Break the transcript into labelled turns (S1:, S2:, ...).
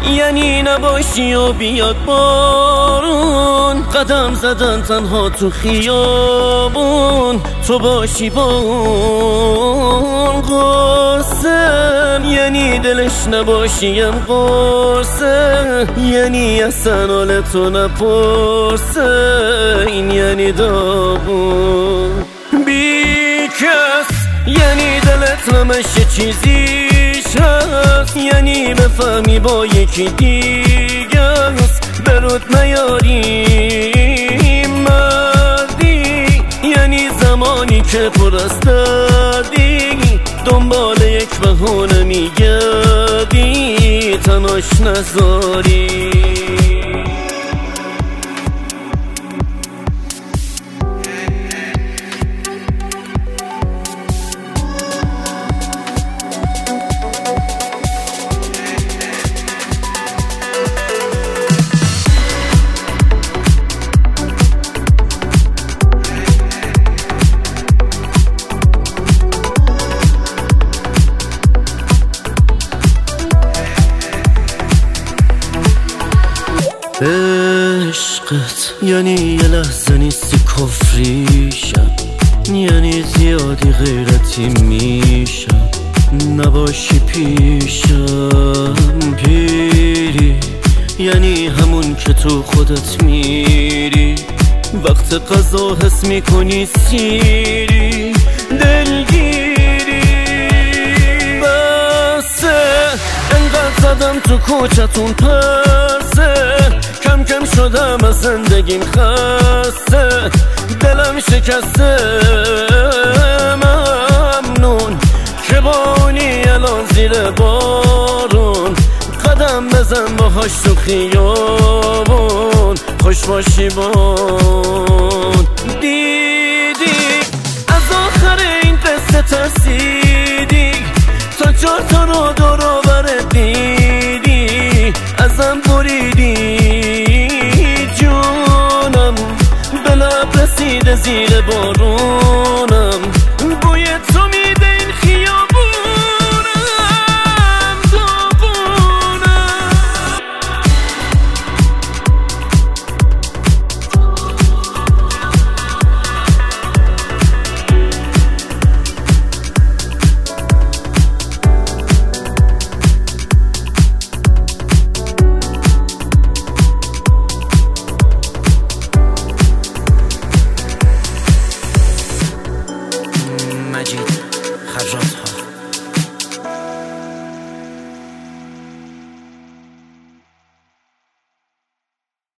S1: یعنی نباشی و بیاد بارون، قدم زدن تنها تو خیابون، تو باشی با اون قرصه. یعنی دلش نباشیم قرصه، یعنی اصلا حال تو نپرسه. این یعنی داغون بی کس، یعنی دلت نمش چیزیش هست، یعنی بفهمی با یکی دیگه است، برود نیاری مردی. یعنی زمانی که پر از دردی، دنبال یک بهونه میگردی، تناش نذاری. عشقت یعنی یه لحظه نیستی کفریشم، یعنی زیادی غیرتی میشم، نباشی پیشم پیری. یعنی همون که تو خودت میری، وقت قضا حس میکنی سیری، دلگیری. بسه انقدر زدم تو کوچتون پرسه، کم کم شدم از زندگیم خسته، دلم شکسته. ممنون که با اونی الان زیر بارون، قدم بزن باهاش تو خیابون، خوش باشی بون. دیدی از آخر این قصه ترسیدی، تا 4 تا رو